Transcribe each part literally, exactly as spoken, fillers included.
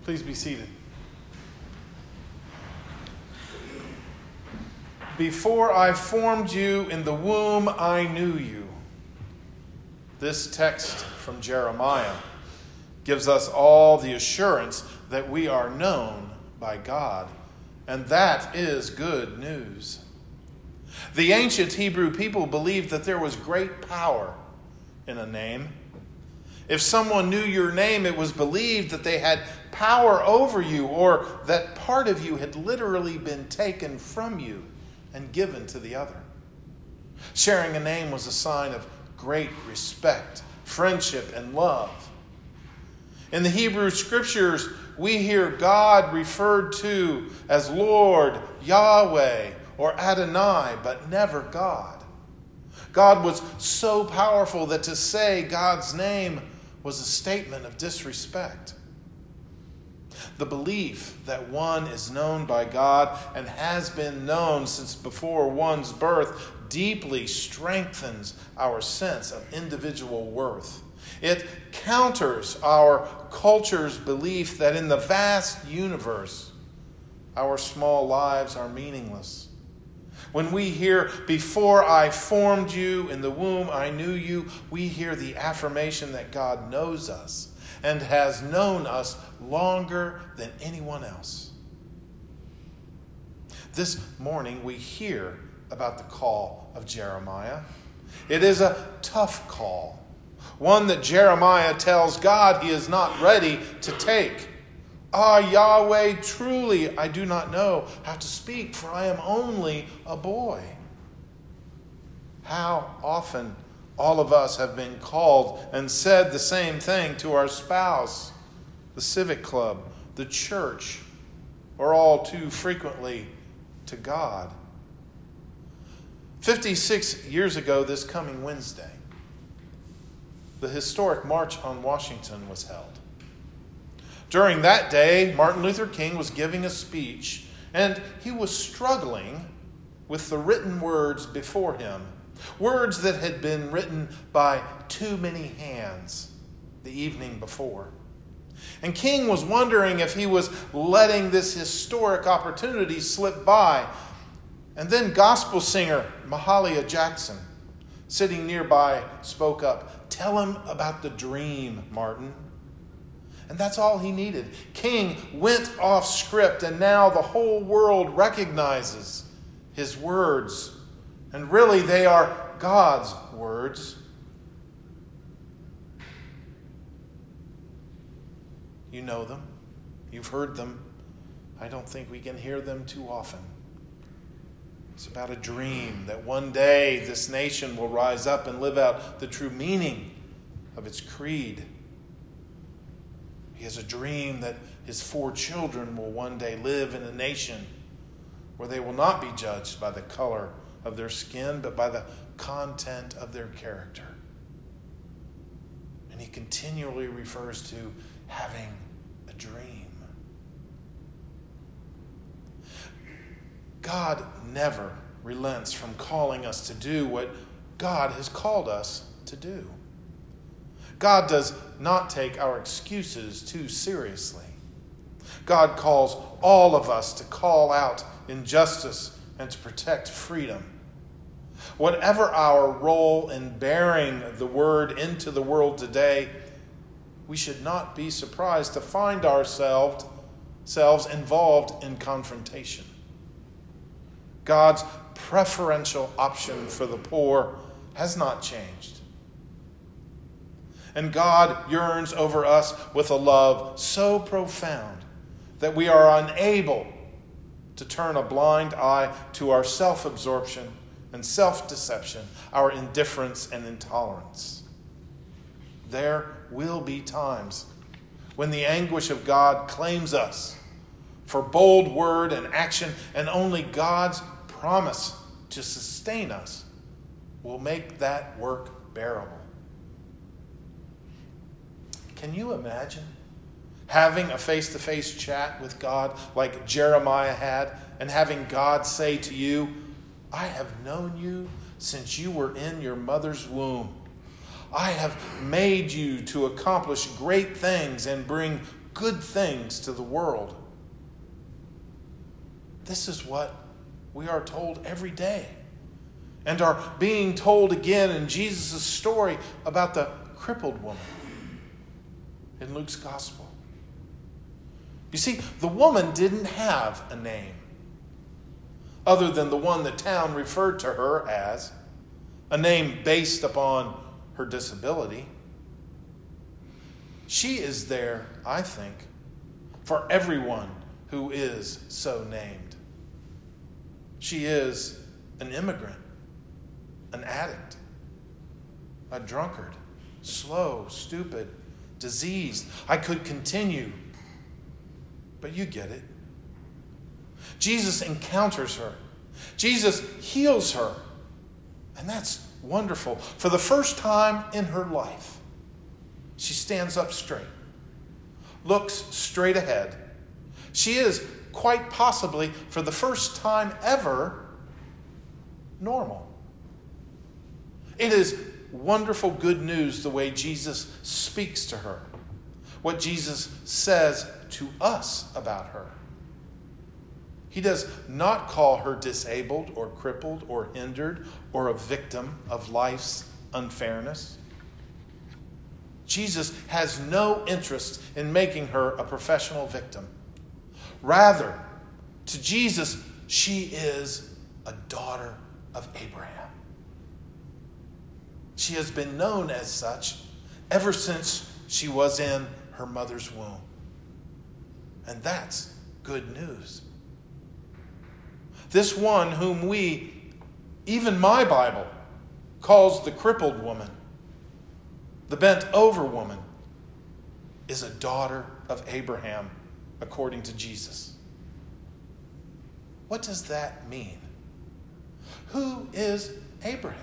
Please be seated. Before I formed you in the womb, I knew you. This text from Jeremiah gives us all the assurance that we are known by God, and that is good news. The ancient Hebrew people believed that there was great power in a name. If someone knew your name, it was believed that they had power over you, or that part of you had literally been taken from you and given to the other. Sharing a name was a sign of great respect, friendship, and love. In the Hebrew Scriptures, we hear God referred to as Lord, Yahweh, or Adonai, but never God. God was so powerful that to say God's name was a statement of disrespect. The belief that one is known by God and has been known since before one's birth deeply strengthens our sense of individual worth. It counters our culture's belief that in the vast universe, our small lives are meaningless. When we hear, before I formed you in the womb, I knew you, we hear the affirmation that God knows us and has known us longer than anyone else. This morning we hear about the call of Jeremiah. It is a tough call, one that Jeremiah tells God he is not ready to take. Ah, Yahweh, truly I do not know how to speak, for I am only a boy. How often all of us have been called and said the same thing to our spouse, the civic club, the church, or all too frequently to God. fifty-six years ago this coming Wednesday, the historic March on Washington was held. During that day, Martin Luther King was giving a speech, and he was struggling with the written words before him, words that had been written by too many hands the evening before. And King was wondering if he was letting this historic opportunity slip by. And then gospel singer Mahalia Jackson, sitting nearby, spoke up. "Tell him about the dream, Martin." And that's all he needed. King went off script, and now the whole world recognizes his words. And really, they are God's words. You know them. You've heard them. I don't think we can hear them too often. It's about a dream that one day this nation will rise up and live out the true meaning of its creed. He has a dream that his four children will one day live in a nation where they will not be judged by the color of their skin, but by the content of their character. And he continually refers to having a dream. God never relents from calling us to do what God has called us to do. God does not take our excuses too seriously. God calls all of us to call out injustice and to protect freedom. Whatever our role in bearing the word into the world today, we should not be surprised to find ourselves selves involved in confrontation. God's preferential option for the poor has not changed. And God yearns over us with a love so profound that we are unable to turn a blind eye to our self-absorption and self-deception, our indifference and intolerance. There will be times when the anguish of God claims us for bold word and action, and only God's promise to sustain us will make that work bearable. Can you imagine having a face-to-face chat with God like Jeremiah had, and having God say to you, "I have known you since you were in your mother's womb. I have made you to accomplish great things and bring good things to the world. This is what we are told every day, and are being told again in Jesus' story about the crippled woman in Luke's gospel. You see, the woman didn't have a name other than the one the town referred to her as, a name based upon her disability. She is there, I think, for everyone who is so named. She is an immigrant, an addict, a drunkard, slow, stupid, diseased. I could continue, but you get it. Jesus encounters her. Jesus heals her. And that's wonderful. For the first time in her life, she stands up straight, looks straight ahead. She is quite possibly, for the first time ever, normal. It is wonderful good news the way Jesus speaks to her, what Jesus says to us about her. He does not call her disabled or crippled or hindered or a victim of life's unfairness. Jesus has no interest in making her a professional victim. Rather, to Jesus, she is a daughter of Abraham. She has been known as such ever since she was in her mother's womb. And that's good news. This one whom we, even my Bible, calls the crippled woman, the bent over woman, is a daughter of Abraham, according to Jesus. What does that mean? Who is Abraham?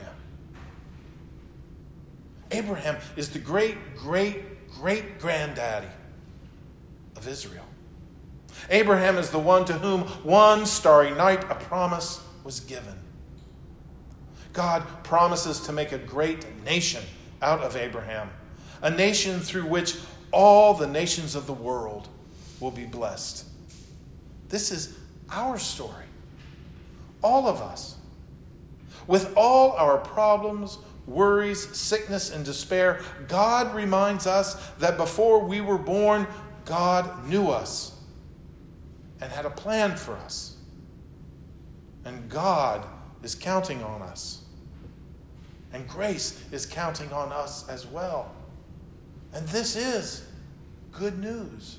Abraham is the great, great, great granddaddy of Israel. Abraham is the one to whom one starry night a promise was given. God promises to make a great nation out of Abraham, a nation through which all the nations of the world will be blessed. This is our story. All of us. With all our problems, worries, sickness, and despair, God reminds us that before we were born, God knew us and had a plan for us. And God is counting on us. And grace is counting on us as well. And this is good news.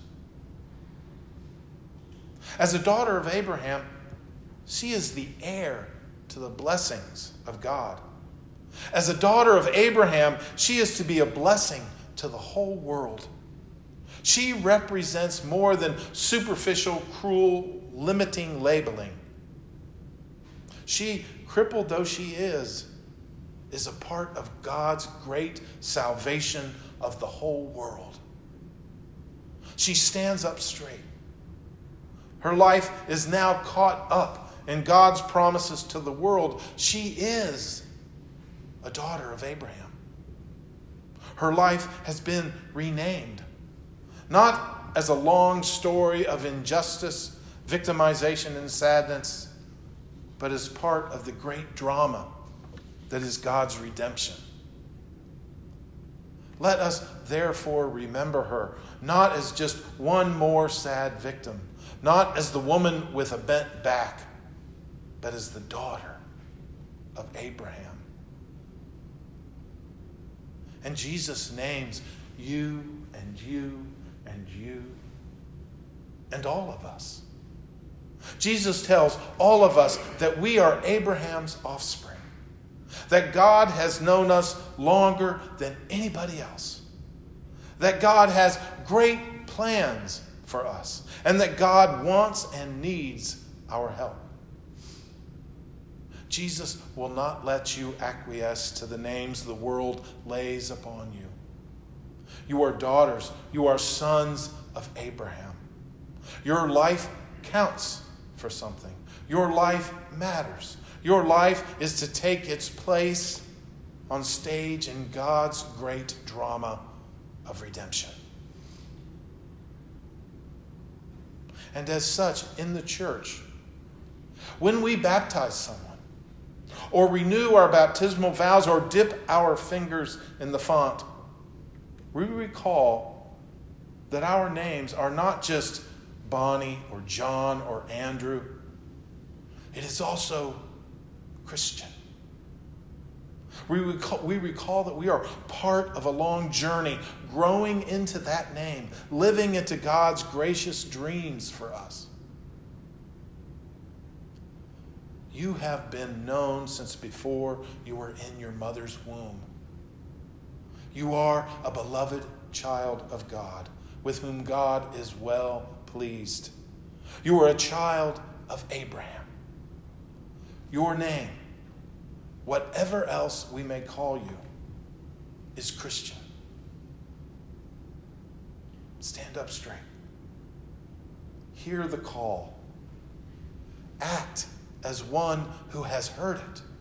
As a daughter of Abraham, she is the heir to the blessings of God. As a daughter of Abraham, she is to be a blessing to the whole world. She represents more than superficial, cruel, limiting labeling. She, crippled though she is, is a part of God's great salvation of the whole world. She stands up straight. Her life is now caught up in God's promises to the world. She is a daughter of Abraham. Her life has been renamed. Not as a long story of injustice, victimization, and sadness, but as part of the great drama that is God's redemption. Let us therefore remember her, not as just one more sad victim, not as the woman with a bent back, but as the daughter of Abraham. And Jesus names you and you and you and all of us. Jesus tells all of us that we are Abraham's offspring, that God has known us longer than anybody else, that God has great plans for us, and that God wants and needs our help. Jesus will not let you acquiesce to the names the world lays upon you. You are daughters, you are sons of Abraham. Your life counts for something. Your life matters. Your life is to take its place on stage in God's great drama of redemption. and as such in the church. When we baptize someone, or renew our baptismal vows, or dip our fingers in the font, we recall that our names are not just Bonnie or John or Andrew. It is also Christian. We recall, we recall that we are part of a long journey, growing into that name, living into God's gracious dreams for us. You have been known since before you were in your mother's womb. You are a beloved child of God, with whom God is well pleased. You are a child of Abraham. Your name, whatever else we may call you, is Christian. Stand up straight. Hear the call. Act as one who has heard it.